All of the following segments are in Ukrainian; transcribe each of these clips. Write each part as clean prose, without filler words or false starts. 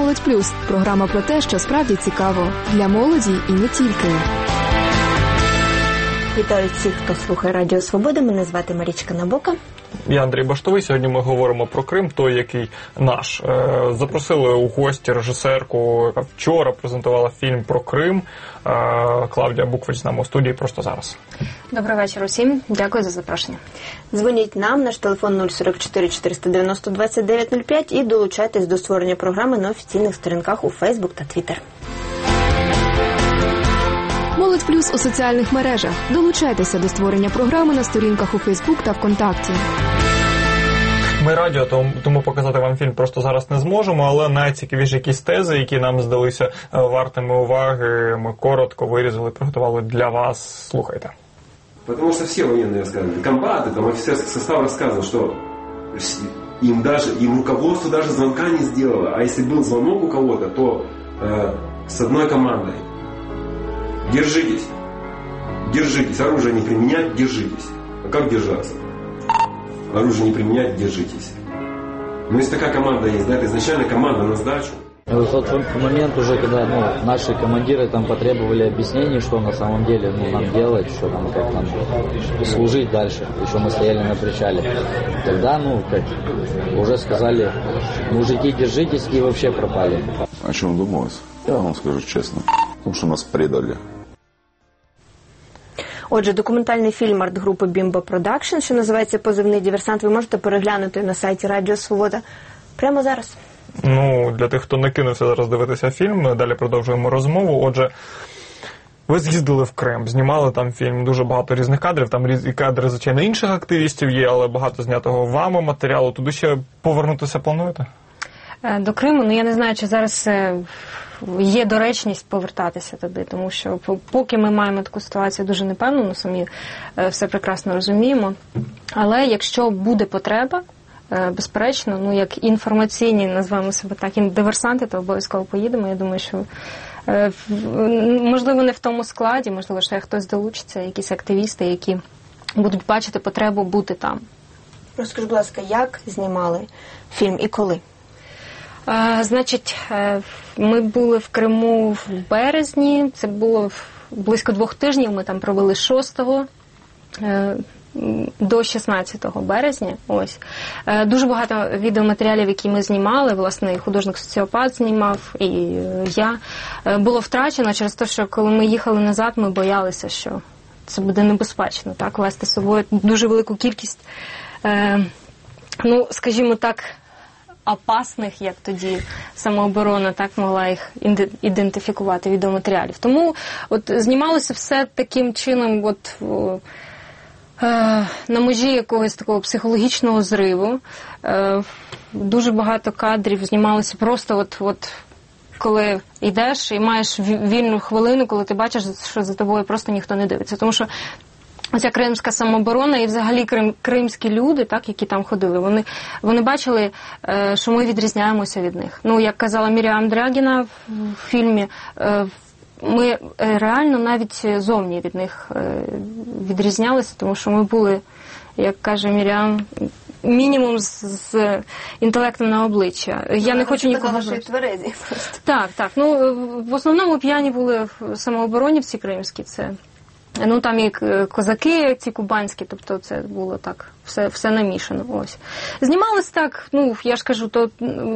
«Молодь Плюс» – програма про те, що справді цікаво. Для молоді і не тільки. Вітаю всіх, хто слухає Радіо Свобода. Мене звати Марічка Набока. Я Андрій Баштовий. Сьогодні ми говоримо про Крим, той, який наш. Запросили у гості режисерку, яка вчора презентувала фільм про Крим. Клавдія Буквич з нами у студії просто зараз. Добрий вечір усім. Дякую за запрошення. Дзвоніть нам, наш телефон 044 490 2905 і долучайтесь до створення програми на офіційних сторінках у Фейсбук та Твіттер. «Молодь Плюс» у соціальних мережах. Долучайтеся до створення програми на сторінках у Фейсбук та ВКонтакті. Ми радіо, тому показати вам фільм просто зараз не зможемо, але найцікавіші якісь тези, які нам здалися вартими уваги, ми коротко вирізали, приготували для вас. Слухайте. Потому что все военные рассказывали, комбаты, там офицерский состав рассказывал, что им руководство даже звонка не сделало, а если был звонок у кого-то, то с одной командой. Держитесь. Держитесь. Оружие не применять, держитесь. А как держаться? Оружие не применять, держитесь. Но если такая команда есть, да, это изначально команда на сдачу. В тот момент уже, когда наши командиры там потребовали объяснений, что на самом деле нам делать, что там, как нам служить дальше, еще мы стояли на причале, тогда, уже сказали, мужики, держитесь, и вообще пропали. О чем думалось? Я вам скажу честно, потому что нас предали. Отже, документальний фільм арт-групи «Бімба Продакшн», що називається «Позивний диверсант», ви можете переглянути на сайті Радіо Свобода прямо зараз. Для тих, хто не кинувся зараз дивитися фільм, ми далі продовжуємо розмову. Отже, ви з'їздили в Крим, знімали там фільм, дуже багато різних кадрів, там різні кадри, звичайно, інших активістів є, але багато знятого вами матеріалу. Туди ще повернутися плануєте? До Криму, я не знаю, чи зараз є доречність повертатися туди, тому що поки ми маємо таку ситуацію дуже непевну, самі все прекрасно розуміємо. Але якщо буде потреба, безперечно, як інформаційні, назвемо себе так, диверсанти, то обов'язково поїдемо. Я думаю, що можливо не в тому складі, можливо, ще хтось долучиться, якісь активісти, які будуть бачити потребу бути там. Розкажи, будь ласка, як знімали фільм і коли? Значить, ми були в Криму в березні, це було близько 2 тижнів, ми там провели 6 до 16 березня. Ось. Дуже багато відеоматеріалів, які ми знімали, власне, і художник-соціопат знімав, і я, було втрачено через те, що коли ми їхали назад, ми боялися, що це буде небезпечно, так, вести з собою дуже велику кількість, скажімо так, опасних, як тоді самооборона так могла їх ідентифікувати, відеоматеріалів. Тому знімалося все таким чином, на межі якогось такого психологічного зриву. Дуже багато кадрів знімалося просто коли йдеш і маєш вільну хвилину, коли ти бачиш, що за тобою просто ніхто не дивиться. Тому що оця кримська самооборона і взагалі кримські люди, так, які там ходили, вони бачили, що ми відрізняємося від них. Як казала Міріам Дрягіна в фільмі, ми реально навіть зовні від них відрізнялися, тому що ми були, як каже Міріам, мінімум з інтелектом на обличчя. Я не хочу нікого... тверезі. Так. В основному п'яні були самооборонівці кримські, це... там і козаки, ці кубанські, тобто це було так, все намішано. Ось. Знімалось так, я ж кажу, то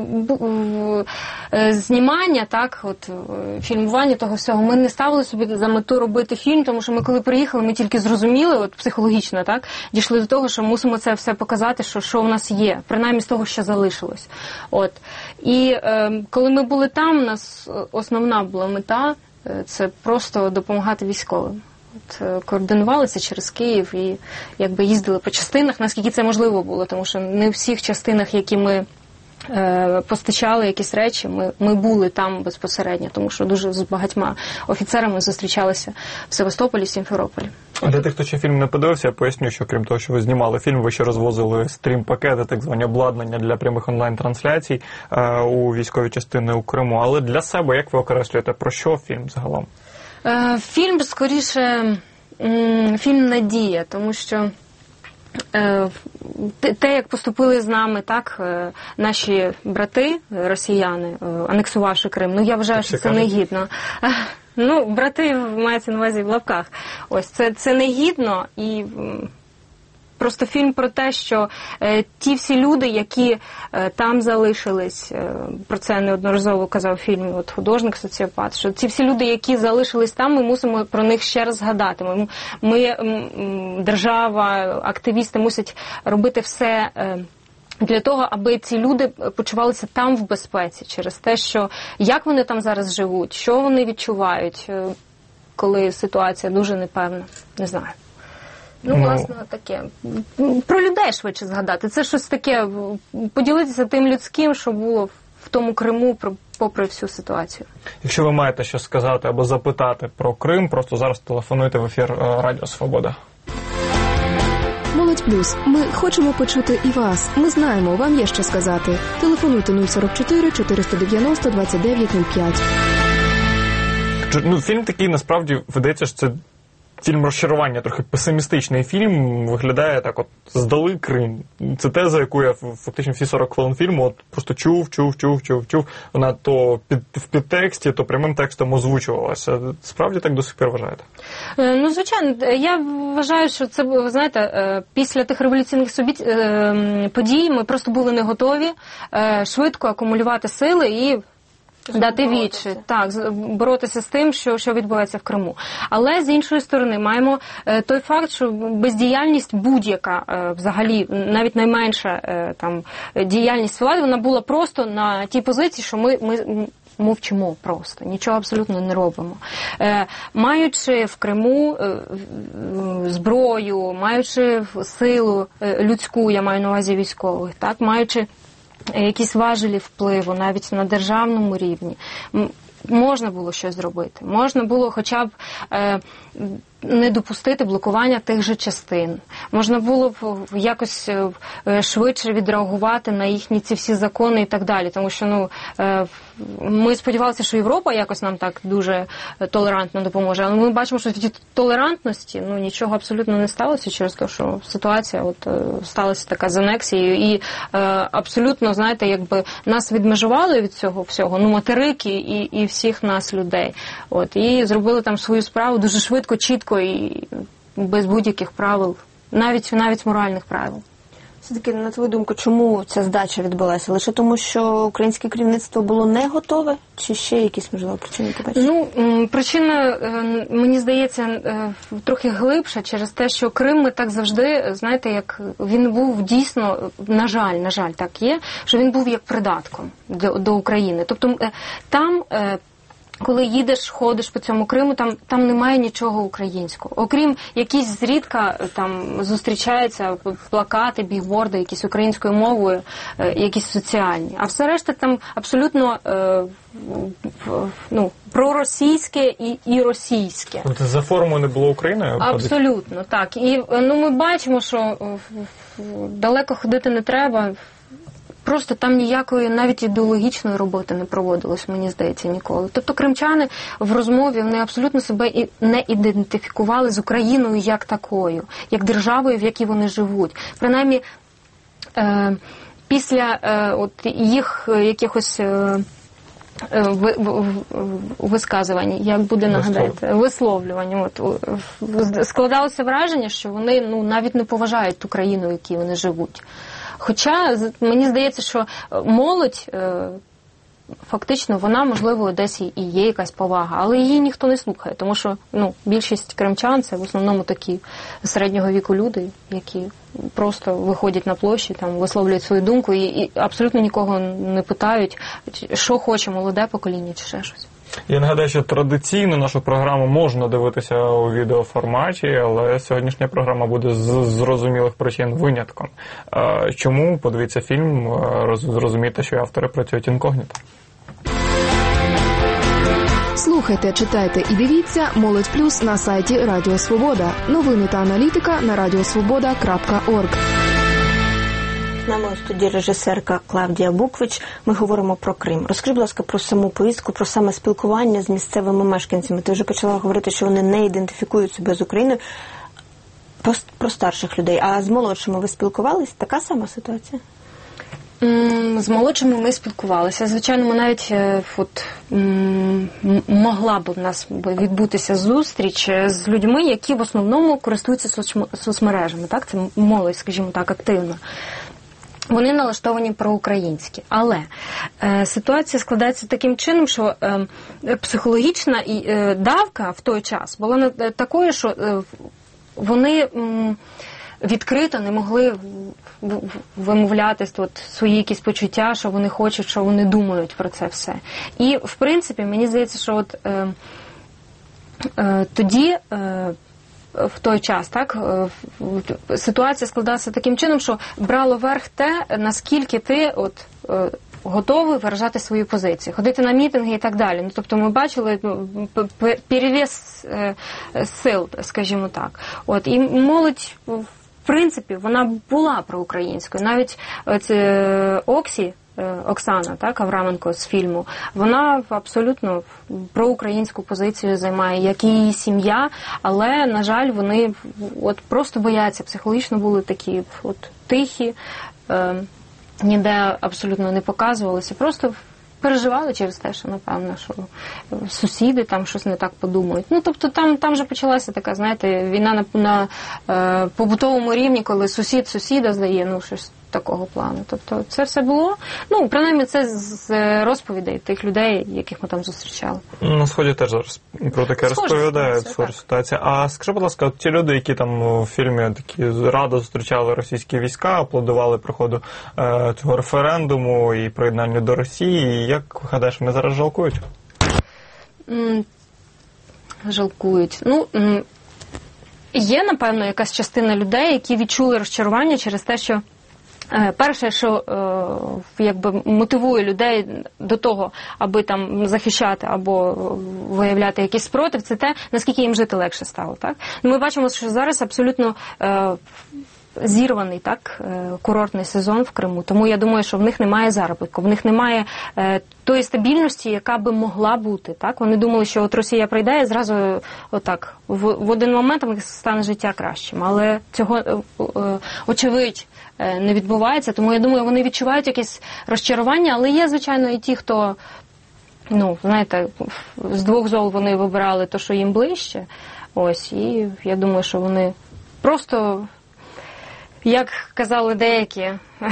знімання, так, фільмування того всього, ми не ставили собі за мету робити фільм, тому що ми коли приїхали, ми тільки зрозуміли, психологічно, так, дійшли до того, що мусимо це все показати, що в нас є, принаймні з того, що залишилось. І коли ми були там, у нас основна була мета, це просто допомагати військовим. Координувалися через Київ і їздили по частинах, наскільки це можливо було, тому що не в всіх частинах, які ми постачали якісь речі, ми були там безпосередньо, тому що дуже з багатьма офіцерами зустрічалися в Севастополі, Сімферополі. Для тих, хто ще фільм не подивився, я поясню, що крім того, що ви знімали фільм, ви ще розвозили стрім-пакети, так звані обладнання для прямих онлайн-трансляцій у військові частини у Криму. Але для себе, як ви окреслюєте, про що фільм загалом? Фільм, скоріше, фільм «Надія», тому що те, як поступили з нами, так, наші брати, росіяни, анексувавши Крим, ну, я вважаю, що це негідно. Ну, брати мається на увазі в лапках. Ось, це негідно, і просто фільм про те, що ті всі люди, які там залишились, про це неодноразово казав в фільмі от художник-соціопат, що ці всі люди, які залишились там, ми мусимо про них ще раз згадати. Ми держава, активісти мусять робити все для того, аби ці люди почувалися там в безпеці, через те, що як вони там зараз живуть, що вони відчувають, коли ситуація дуже непевна, не знаю. Ну, власне, таке. Про людей швидше згадати. Це щось таке, поділитися тим людським, що було в тому Криму, попри всю ситуацію. Якщо ви маєте щось сказати або запитати про Крим, просто зараз телефонуйте в ефір Радіо Свобода. Молодь Плюс. Ми хочемо почути і вас. Ми знаємо, вам є що сказати. Телефонуйте 044 490 2905. Ну, фільм такий, насправді, видається, що це фільм розчарування, трохи песимістичний фільм, виглядає так от, здали Крим. Це теза, яку я фактично всі 40 хвилин фільму от просто чув. Вона то в підтексті, то прямим текстом озвучувалася. Справді так до сих пір вважаєте? Ну, звичайно. Я вважаю, що це, ви знаєте, після тих революційних подій ми просто були не готові швидко акумулювати сили і дати відчі, так, боротися з тим, що відбувається в Криму. Але, з іншої сторони, маємо той факт, що бездіяльність будь-яка, взагалі, навіть найменша там, діяльність влади, вона була просто на тій позиції, що ми мовчимо просто, нічого абсолютно не робимо. Маючи в Криму зброю, маючи силу людську, я маю на увазі військових, так, маючи якісь важелі впливу навіть на державному рівні, можна було щось зробити. Можна було хоча б не допустити блокування тих же частин. Можна було б якось швидше відреагувати на їхні ці всі закони і так далі. Тому що ми сподівалися, що Європа якось нам так дуже толерантно допоможе. Але ми бачимо, що в цій толерантності нічого абсолютно не сталося через те, що ситуація сталася така з анексією. І абсолютно, знаєте, якби нас відмежували від цього всього, материки і всіх нас людей. І зробили там свою справу дуже швидко, чітко і без будь-яких правил, навіть моральних правил. Все-таки, на твою думку, чому ця здача відбулася? Лише тому, що українське керівництво було не готове? Чи ще якісь, можливо, причини ти бачиш? Причина, мені здається, трохи глибша через те, що Крим ми так завжди, знаєте, як він був дійсно, на жаль, так є, що він був як придатком до України. Тобто там коли їдеш, ходиш по цьому Криму, там немає нічого українського. Окрім якісь зрідка там зустрічаються плакати, бігборди, якісь українською мовою, якісь соціальні. А все решта там абсолютно проросійське і російське. За формою не було Україною? Абсолютно, так. І ми бачимо, що далеко ходити не треба. Просто там ніякої навіть ідеологічної роботи не проводилось, мені здається, ніколи. Тобто кримчани в розмові, вони абсолютно себе не ідентифікували з Україною як такою, як державою, в якій вони живуть. Принаймні, після їх якихось висказувань, як буде нагадати, висловлювання. Складалося враження, що вони навіть не поважають ту країну, в якій вони живуть. Хоча, мені здається, що молодь, фактично, вона, можливо, десь і є якась повага, але її ніхто не слухає, тому що більшість кримчан – це в основному такі середнього віку люди, які просто виходять на площі, там, висловлюють свою думку і абсолютно нікого не питають, що хоче молоде покоління чи ще щось. Я нагадаю, що традиційно нашу програму можна дивитися у відеоформаті, але сьогоднішня програма буде з зрозумілих причин винятком. Чому? Подивіться фільм, зрозумієте, що автори працюють інкогніто. Слухайте, читайте і дивіться «Молодь Плюс» на сайті Радіо Свобода. Новини та аналітика на radiosvoboda.org. З нами у студії режисерка Клавдія Буквич. Ми говоримо про Крим. Розкажи, будь ласка, про саму поїздку, про саме спілкування з місцевими мешканцями. Ти вже почала говорити, що вони не ідентифікують себе з Україною. про старших людей. А з молодшими ви спілкувались? Така сама ситуація? З молодшими ми спілкувалися. Звичайно, ми навіть могла б у нас відбутися зустріч з людьми, які в основному користуються соцмережами. Так? Це молодь, скажімо так, активна. Вони налаштовані проукраїнські. Але ситуація складається таким чином, що психологічна давка в той час була такою, що вони відкрито не могли вимовляти свої якісь почуття, що вони хочуть, що вони думають про це все. І, в принципі, мені здається, що тоді, в той час, так, ситуація складалася таким чином, що брало верх те, наскільки ти готовий виражати свою позицію, ходити на мітинги і так далі. Тобто ми бачили перевес сил, скажімо так. І молодь, в принципі, вона була проукраїнською. Навіть Оксана, так, Авраменко з фільму, вона абсолютно проукраїнську позицію займає, як і її сім'я, але, на жаль, вони просто бояться, психологічно були такі тихі, ніде абсолютно не показувалися, просто переживали через те, що, напевно, що сусіди там щось не так подумають. Тобто там вже почалася така, знаєте, війна на побутовому рівні, коли сусід сусіда здає, щось такого плану. Тобто це все було, принаймні це з розповідей тих людей, яких ми там зустрічали. На Сході теж зараз про таке розповідають, схожа ситуація. А скажи, будь ласка, ті люди, які там у фільмі такі радо зустрічали російські війська, аплодували приходу цього референдуму і приєднанню до Росії, як гадаєш, вони зараз жалкують? Жалкують. Є, напевно, якась частина людей, які відчули розчарування через те, що перше, що мотивує людей до того, аби там захищати або виявляти якийсь спротив, це те, наскільки їм жити легше стало. Так? Ми бачимо, що зараз абсолютно зірваний, так, курортний сезон в Криму. Тому я думаю, що в них немає заробітку, в них немає тої стабільності, яка би могла бути. Так? Вони думали, що Росія прийде і зразу в один момент в них стане життя кращим. Але цього, очевидь, не відбувається. Тому я думаю, вони відчувають якесь розчарування, але є, звичайно, і ті, хто, знаєте, з двох зол вони вибирали те, що їм ближче. І я думаю, що вони просто, як казали деякі,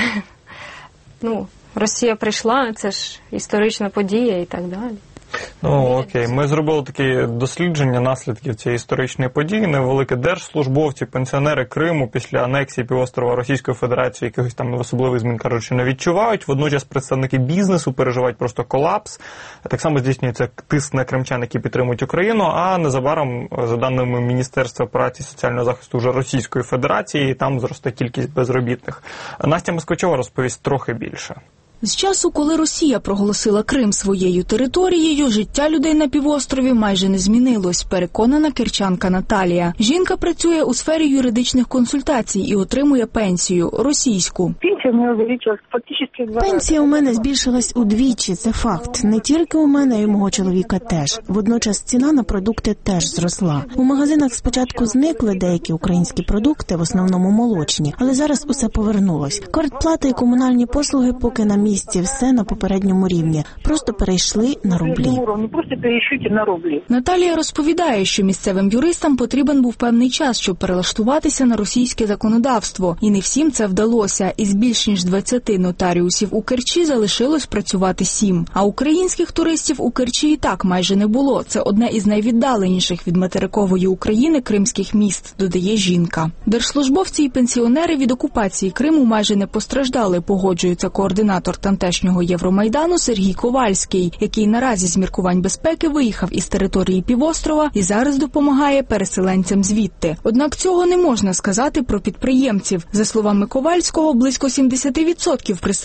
Росія прийшла, це ж історична подія і так далі. Окей. Ми зробили такі дослідження наслідків цієї історичної події. Невелике держслужбовці, пенсіонери Криму після анексії півострова Російської Федерації якихось там особливих змін, кажучи, не відчувають. Водночас представники бізнесу переживають просто колапс. Так само здійснюється тиск на кримчан, які підтримують Україну, а незабаром, за даними Міністерства праці і соціального захисту вже Російської Федерації, там зросте кількість безробітних. Настя Москвичова розповість трохи більше. З часу, коли Росія проголосила Крим своєю територією, життя людей на півострові майже не змінилось, переконана кирчанка Наталія. Жінка працює у сфері юридичних консультацій і отримує пенсію – російську. Пенсія у мене збільшилась удвічі, це факт. Не тільки у мене, і мого чоловіка теж. Водночас ціна на продукти теж зросла. У магазинах спочатку зникли деякі українські продукти, в основному молочні, але зараз усе повернулось. Квартплата і комунальні послуги поки на місці, все на попередньому рівні. Просто перейшли на рублі. Наталія розповідає, що місцевим юристам потрібен був певний час, щоб перелаштуватися на російське законодавство. І не всім це вдалося. Із більш ніж 20 нотаріусів у Керчі залишилось працювати 7. А українських туристів у Керчі і так майже не було. Це одне із найвіддаленіших від материкової України кримських міст, додає жінка. Держслужбовці і пенсіонери від окупації Криму майже не постраждали, погоджується координатор тамтешнього Євромайдану Сергій Ковальський, який наразі з міркувань безпеки виїхав із території півострова і зараз допомагає переселенцям звідти. Однак цього не можна сказати про підприємців. За словами Ковальського, близько 70% представників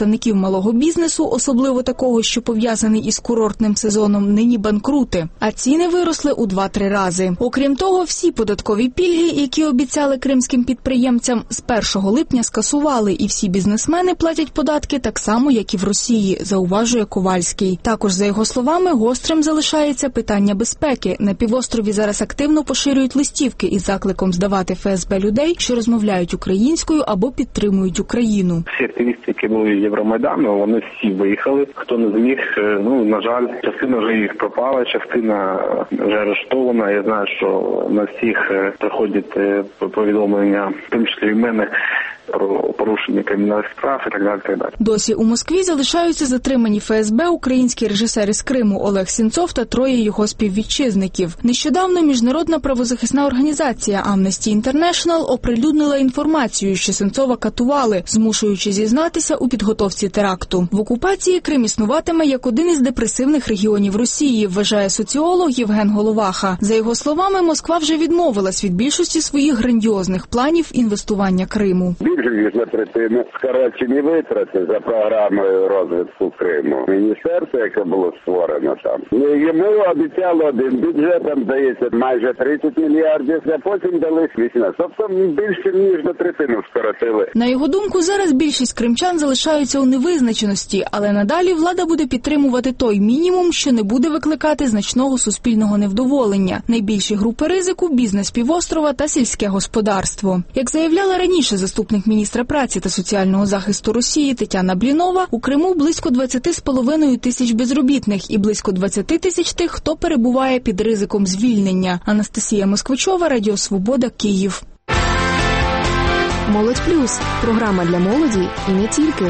представників малого бізнесу, особливо такого, що пов'язаний із курортним сезоном, нині банкрути, а ціни виросли у 2-3 рази. Окрім того, всі податкові пільги, які обіцяли кримським підприємцям, з 1 липня скасували, і всі бізнесмени платять податки так само, як і в Росії, зауважує Ковальський. Також, за його словами, гострим залишається питання безпеки. На півострові зараз активно поширюють листівки із закликом здавати ФСБ людей, що розмовляють українською або підтримують Україну. Всі активісти, які були Євромайдану, вони всі виїхали. Хто не зміг, на жаль, частина вже їх пропала, частина вже арештована. Я знаю, що на всіх приходять повідомлення, в тому числі і в мене, про порушення кримінальних справ і так далі, так далі. Досі у Москві залишаються затримані ФСБ український режисер із Криму Олег Сінцов та 3 його співвітчизників. Нещодавно міжнародна правозахисна організація Amnesty International оприлюднила інформацію, що Сінцова катували, змушуючи зізнатися у підготовці теракту. В окупації Крим існуватиме як один із депресивних регіонів Росії, вважає соціолог Євген Головаха. За його словами, Москва вже відмовилась від більшості своїх грандіозних планів інвестування Криму. Більше ніж на третину скорочені витрати за програмою розвитку Криму. Міністерство, яке було створено там, йому обіцяли один бюджет, там здається майже 30 мільярдів, а потім дали 18. Тобто більше ніж на третину скоротили. На його думку, зараз більшість кримчан залишаються у невизначеності, але надалі влада буде підтримувати той мінімум, що не буде викликати значного суспільного невдоволення. Найбільші групи ризику – бізнес півострова та сільське господарство. Як заявляла раніше заступник міністра праці та соціального захисту Росії Тетяна Блінова, у Криму близько 20,5 тисяч безробітних і близько 20 тисяч тих, хто перебуває під ризиком звільнення. Анастасія Москвичова, Радіо Свобода, Київ. Молодь плюс. Програма для молоді і не тільки.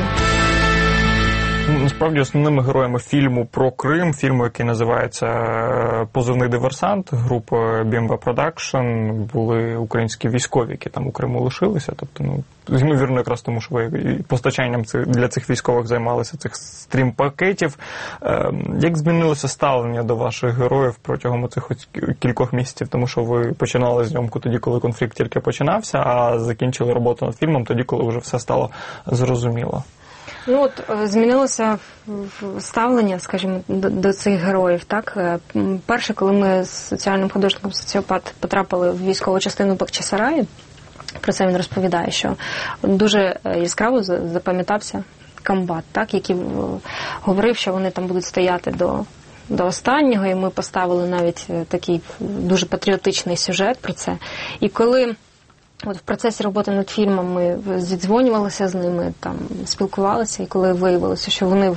Насправді, основними героями фільму про Крим, фільму, який називається «Позивний диверсант», групи BMW Production, були українські військові, які там у Криму лишилися. Тобто, ймовірно, якраз тому, що ви постачанням для цих військових займалися, цих стрім-пакетів. Як змінилося ставлення до ваших героїв протягом цих кількох місяців? Тому що ви починали зйомку тоді, коли конфлікт тільки починався, а закінчили роботу над фільмом тоді, коли вже все стало зрозуміло. Змінилося ставлення, скажімо, до цих героїв. Так? Перше, коли ми з соціальним художником «Соціопат» потрапили в військову частину Бахчисараї, про це він розповідає, що дуже яскраво запам'ятався комбат, так, який говорив, що вони там будуть стояти до останнього, і ми поставили навіть такий дуже патріотичний сюжет про це. І коли в процесі роботи над фільмом ми зідзвонювалися з ними, там спілкувалися, і коли виявилося, що вони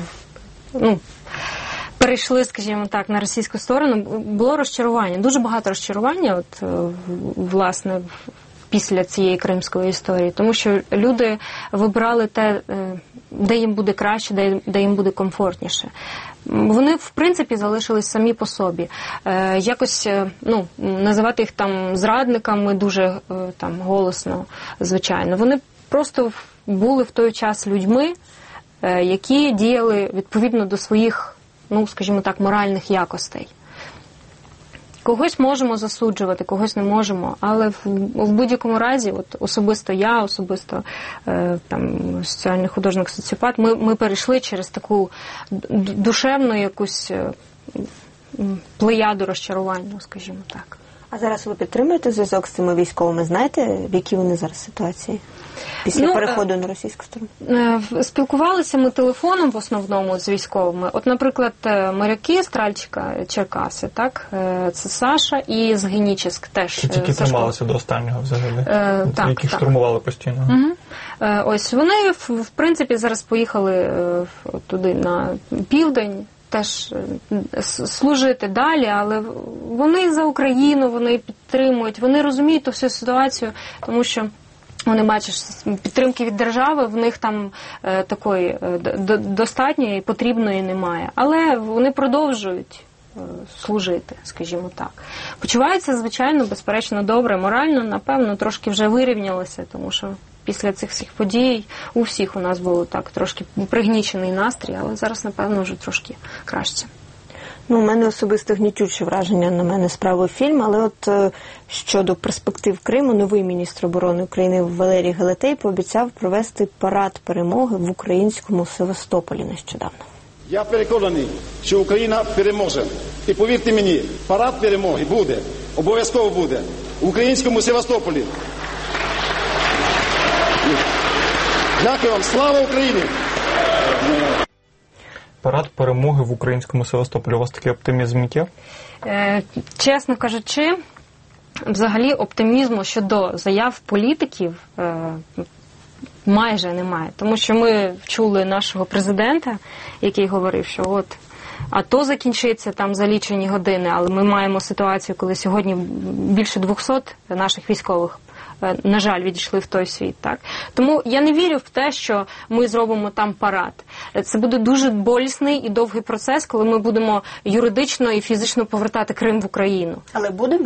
перейшли, скажімо так, на російську сторону, було розчарування, дуже багато розчарування, власне, після цієї кримської історії, тому що люди вибирали те, де їм буде краще, де їм буде комфортніше. Вони, в принципі, залишились самі по собі. Якось, називати їх там зрадниками дуже там голосно, звичайно. Вони просто були в той час людьми, які діяли відповідно до своїх, скажімо так, моральних якостей. Когось можемо засуджувати, когось не можемо, але в будь-якому разі, особисто я, соціальний художник «Соціопат», ми перейшли через таку душевну якусь плеяду розчарування, скажімо так. А зараз ви підтримуєте зв'язок з цими військовими? Знаєте, в якій вони зараз ситуації? Після переходу на російську сторону? Спілкувалися ми телефоном в основному з військовими. Наприклад, моряки з Тральчика, Черкаси, так? Це Саша і з Генічеськ теж. Це тільки трималися до останнього взагалі? Які штурмували постійно? Ось, вони, в принципі, зараз поїхали туди на південь, теж служити далі, але вони за Україну, вони підтримують, вони розуміють ту всю ситуацію, тому що вони бачать підтримки від держави, в них там такої достатньої і потрібної немає. Але вони продовжують служити, скажімо так. Почуваються, звичайно, безперечно, добре, морально, напевно, трошки вже вирівнялися, тому що після цих всіх подій у всіх у нас було так трошки пригнічений настрій, але зараз, напевно, вже трошки краще. Ну, у мене особисто гнітюче враження на мене справив фільм, але от щодо перспектив Криму, новий міністр оборони України Валерій Галетей пообіцяв провести парад перемоги в українському Севастополі нещодавно. Я переконаний, що Україна переможе. І повірте мені, парад перемоги буде, обов'язково буде, в українському Севастополі. Дякую вам, слава Україні! Парад перемоги в українському Севастополі. У вас такий оптимізм є? Чесно кажучи, взагалі оптимізму щодо заяв політиків майже немає. Тому що ми чули нашого президента, який говорив, що от АТО закінчиться там за лічені години, але ми маємо ситуацію, коли сьогодні більше 200 наших військових, на жаль, відійшли в той світ. Так? Тому я не вірю в те, що ми зробимо там парад. Це буде дуже болісний і довгий процес, коли ми будемо юридично і фізично повертати Крим в Україну. Але будемо?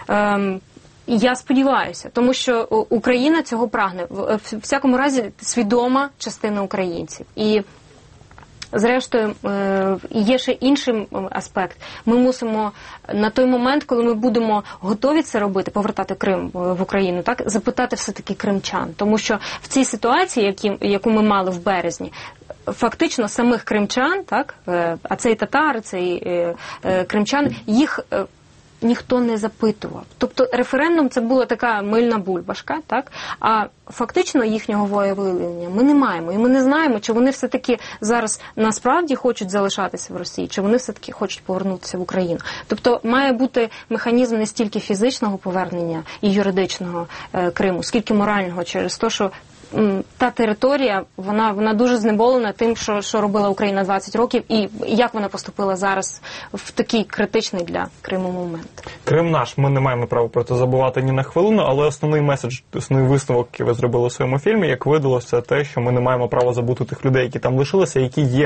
Я сподіваюся, тому що Україна цього прагне. В всякому разі, свідома частина українців. І зрештою, є ще інший аспект. Ми мусимо на той момент, коли ми будемо готові це робити, повертати Крим в Україну, так, запитати все-таки кримчан. Тому що в цій ситуації, яку ми мали в березні, фактично самих кримчан, так, а цей татар, цей кримчан, їх ніхто не запитував. Тобто референдум це була така мильна бульбашка, так? А фактично їхнього волевиявлення ми не маємо. І ми не знаємо, чи вони все-таки зараз насправді хочуть залишатися в Росії, чи вони все-таки хочуть повернутися в Україну. Тобто має бути механізм не стільки фізичного повернення і юридичного Криму, скільки морального, через те, що та територія, вона дуже знеболена тим, що робила Україна 20 років, і як вона поступила зараз в такий критичний для Криму момент. Крим наш, ми не маємо права про це забувати ні на хвилину, але основний меседж, основний висновок, який ви зробили у своєму фільмі, як видалося, це те, що ми не маємо права забути тих людей, які там лишилися, які є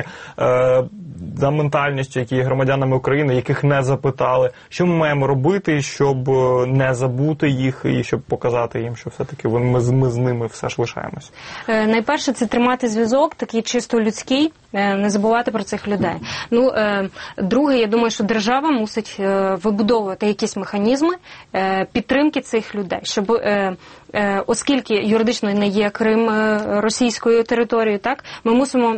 за ментальністю, які є громадянами України, яких не запитали. Що ми маємо робити, щоб не забути їх і щоб показати їм, що все-таки ми з ними все ж лишаємось? Найперше, це тримати зв'язок, такий чисто людський, не забувати про цих людей. Ну, друге, я думаю, що держава мусить вибудовувати якісь механізми підтримки цих людей, щоб, оскільки юридично не є Крим російською територією, так, ми мусимо,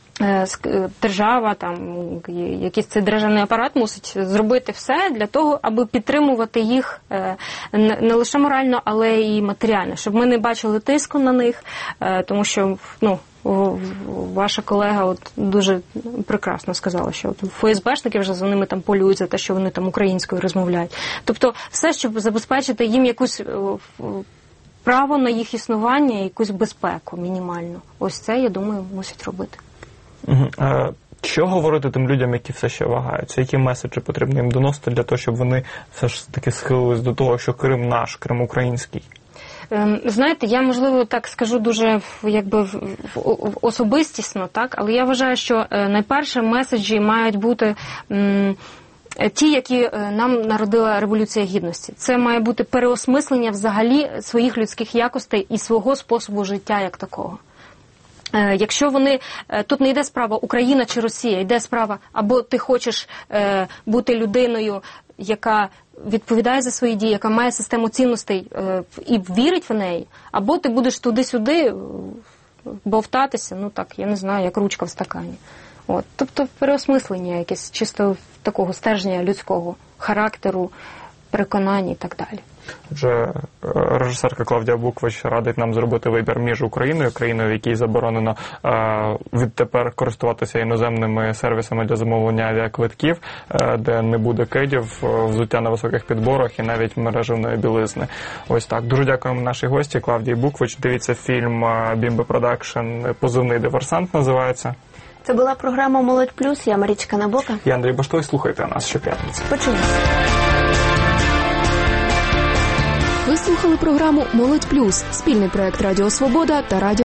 держава, там, якийсь цей державний апарат мусить зробити все для того, аби підтримувати їх не лише морально, але і матеріально, щоб ми не бачили тиску на них, тому що, ну, ваша колега от дуже прекрасно сказала, що от ФСБшники вже за ними там полюють за те, що вони там українською розмовляють. Тобто все, щоб забезпечити їм якусь право на їх існування, якусь безпеку мінімальну. Ось це, я думаю, мусять робити. Що говорити тим людям, які все ще вагаються? Які меседжі потрібно їм доносити для того, щоб вони все ж таки схилились до того, що Крим наш, Крим український? Знаєте, я, можливо, так скажу дуже якби особистісно, так, але я вважаю, що найперше меседжі мають бути ті, які нам народила Революція Гідності. Це має бути переосмислення взагалі своїх людських якостей і свого способу життя як такого. Якщо вони, тут не йде справа Україна чи Росія, йде справа, або ти хочеш бути людиною, яка відповідає за свої дії, яка має систему цінностей і вірить в неї, або ти будеш туди-сюди бовтатися, ну так, я не знаю, як ручка в стакані. От, тобто переосмислення якесь чисто такого стержня людського характеру, переконань і так далі. Отже, режисерка Клавдія Буквич радить нам зробити вибір між Україною, країною, в якій заборонено відтепер користуватися іноземними сервісами для замовлення авіаквитків, де не буде кедів, взуття на високих підборах і навіть мережевної білизни. Ось так. Дуже дякуємо нашій гості Клавдії Буквич. Дивіться фільм Бімби Продакшн «Позивний диверсант» називається. Це була програма «Молодь плюс». Я Марічка Набока. Я Андрій Баштовий. Слухайте нас щоп'ятниці. Почуємося. Ви слухали програму «Молодь плюс» – спільний проект Радіо Свобода та Радіо